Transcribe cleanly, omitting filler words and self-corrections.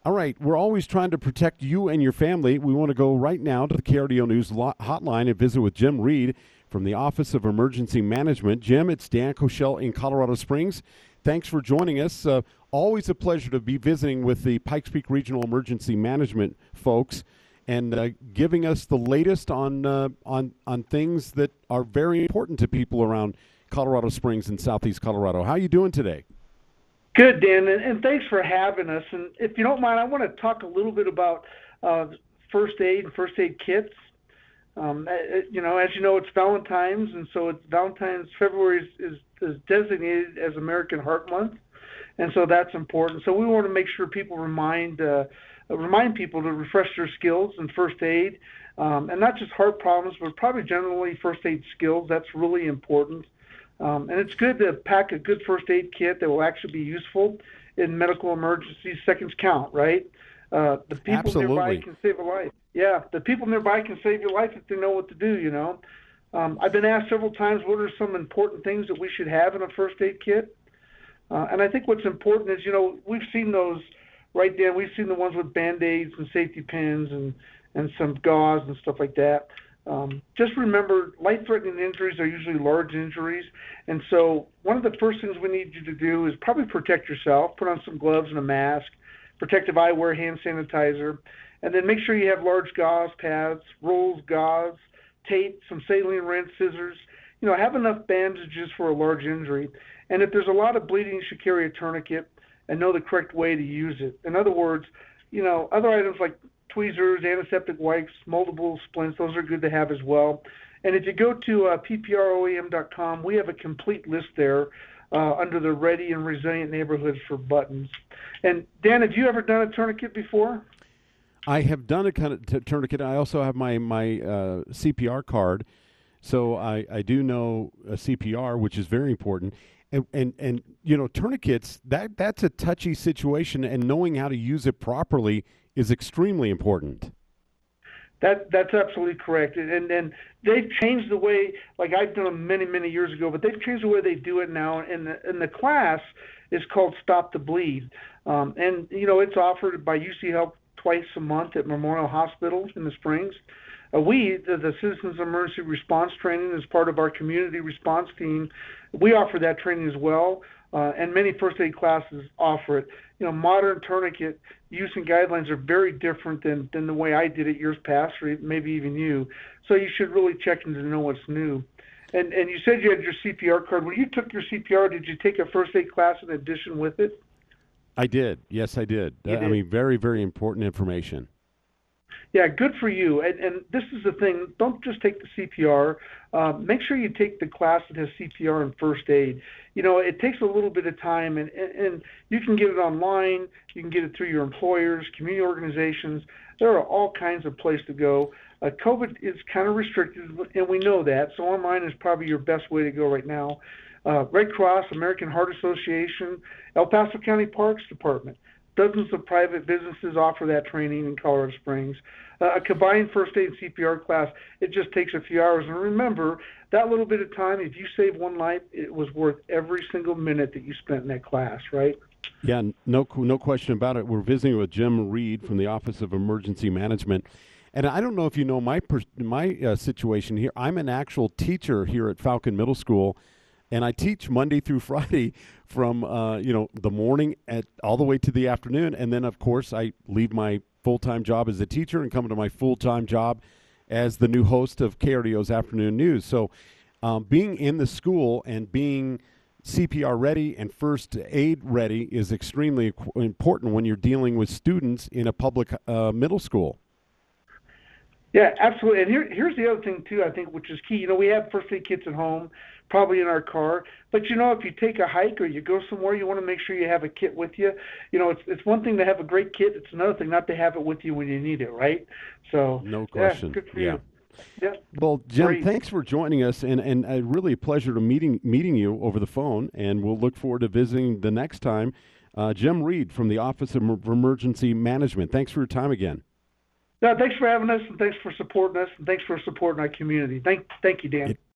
All right, we're always trying to protect you and your family. We want to go right now to the KRDO News hotline and visit with Jim Reed from the Office of Emergency Management. Jim, it's Dan Koshel in Colorado Springs. Thanks for joining us. Always a pleasure to be visiting with the Pikes Peak Regional Emergency Management folks and giving us the latest on things that are very important to people around Colorado Springs and Southeast Colorado. How are you doing today? Good, Dan, and thanks for having us. And if you don't mind, I want to talk a little bit about first aid and first aid kits. As you know, it's Valentine's, and so February is designated as American Heart Month, and so that's important. So we want to make sure people remind people to refresh their skills in first aid, and not just heart problems, but probably generally first aid skills. That's really important. And it's good to pack a good first aid kit that will actually be useful in medical emergencies. Seconds count, right? The people Absolutely. nearby can save a life. Yeah, the people nearby can save your life if they know what to do, I've been asked several times, what are some important things that we should have in a first aid kit? And I think what's important is, we've seen those, right, Dan? We've seen the ones with Band-Aids and safety pins and some gauze and stuff like that. Just remember, life-threatening injuries are usually large injuries, and so one of the first things we need you to do is probably protect yourself, put on some gloves and a mask, protective eyewear, hand sanitizer, and then make sure you have large gauze pads, rolls, gauze, tape, some saline rinse, scissors. Have enough bandages for a large injury, and if there's a lot of bleeding, you should carry a tourniquet and know the correct way to use it. In other words, other items like tweezers, antiseptic wipes, moldable splints, those are good to have as well. And if you go to pproem.com, we have a complete list there under the Ready and Resilient Neighborhoods for buttons. And Dan, have you ever done a tourniquet before? I have done a kind of tourniquet. I also have my CPR card, so I do know CPR, which is very important. And tourniquets, that's a touchy situation, and knowing how to use it properly is extremely important. That's absolutely correct. And they've changed the way, like I've done them many, many years ago, but they've changed the way they do it now. And the class is called Stop the Bleed. It's offered by UC Health twice a month at Memorial Hospital in the Springs. The Citizens Emergency Response Training, is part of our community response team. We offer that training as well, and many first aid classes offer it. Modern tourniquet use and guidelines are very different than the way I did it years past, or maybe even you. So you should really check in to know what's new. And you said you had your CPR card. When you took your CPR, did you take a first aid class in addition with it? I did. Yes, I did. Very, very important information. Yeah, good for you. And this is the thing. Don't just take the CPR. Make sure you take the class that has CPR and first aid. It takes a little bit of time, and you can get it online. You can get it through your employers, community organizations. There are all kinds of places to go. COVID is kind of restricted, and we know that. So online is probably your best way to go right now. Red Cross, American Heart Association, El Paso County Parks Department. Dozens of private businesses offer that training in Colorado Springs. A combined first aid CPR class, it just takes a few hours. And remember, that little bit of time, if you save one life, it was worth every single minute that you spent in that class, right? Yeah, no question about it. We're visiting with Jim Reed from the Office of Emergency Management. And I don't know if you know my situation here. I'm an actual teacher here at Falcon Middle School, and I teach Monday through Friday from the morning all the way to the afternoon, and then of course I leave my full-time job as a teacher and come to my full-time job as the new host of KRDO's Afternoon News. So being in the school and being CPR ready and first aid ready is extremely important when you're dealing with students in a public middle school. Yeah, absolutely. And here's the other thing, too, I think, which is key. We have first aid kits at home, probably in our car. But, if you take a hike or you go somewhere, you want to make sure you have a kit with you. It's one thing to have a great kit. It's another thing not to have it with you when you need it, right? So, no question. Yeah, good for you. Yeah. Well, Jim, thanks for joining us, and really a pleasure to meeting you over the phone, and we'll look forward to visiting the next time. Jim Reed from the Office of Emergency Management. Thanks for your time again. No, thanks for having us, and thanks for supporting us, and thanks for supporting our community. Thank you, Dan.